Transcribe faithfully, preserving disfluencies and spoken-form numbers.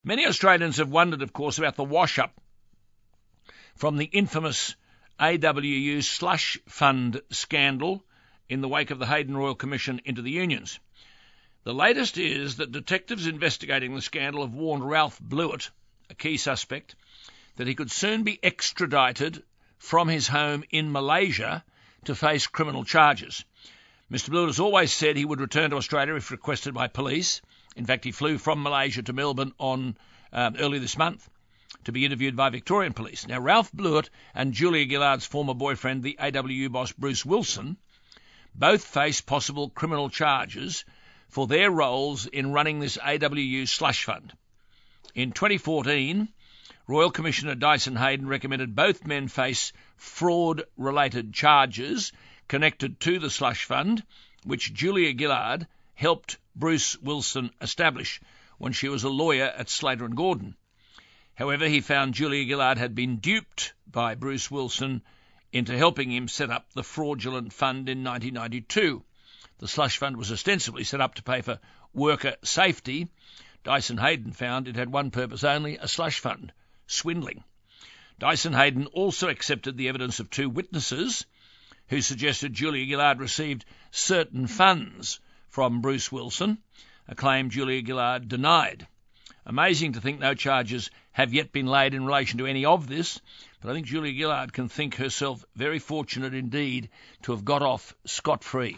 Many Australians have wondered, of course, about the wash-up from the infamous A W U slush fund scandal in the wake of the Hayden Royal Commission into the unions. The latest is that detectives investigating the scandal have warned Ralph Blewett, a key suspect, that he could soon be extradited from his home in Malaysia to face criminal charges. Mister Blewett has always said he would return to Australia if requested by police. In fact, he flew from Malaysia to Melbourne on um, early this month to be interviewed by Victorian police. Now, Ralph Blewett and Julia Gillard's former boyfriend, the A W U boss Bruce Wilson, both face possible criminal charges for their roles in running this A W U slush fund. In twenty fourteen, Royal Commissioner Dyson Hayden recommended both men face fraud-related charges connected to the slush fund, which Julia Gillard helped Bruce Wilson establish when she was a lawyer at Slater and Gordon. However, he found Julia Gillard had been duped by Bruce Wilson into helping him set up the fraudulent fund in nineteen ninety-two. The slush fund was ostensibly set up to pay for worker safety. Dyson Hayden found it had one purpose only, a slush fund, swindling. Dyson Hayden also accepted the evidence of two witnesses who suggested Julia Gillard received certain funds from Bruce Wilson, a claim Julia Gillard denied. Amazing to think no charges have yet been laid in relation to any of this, but I think Julia Gillard can think herself very fortunate indeed to have got off scot-free.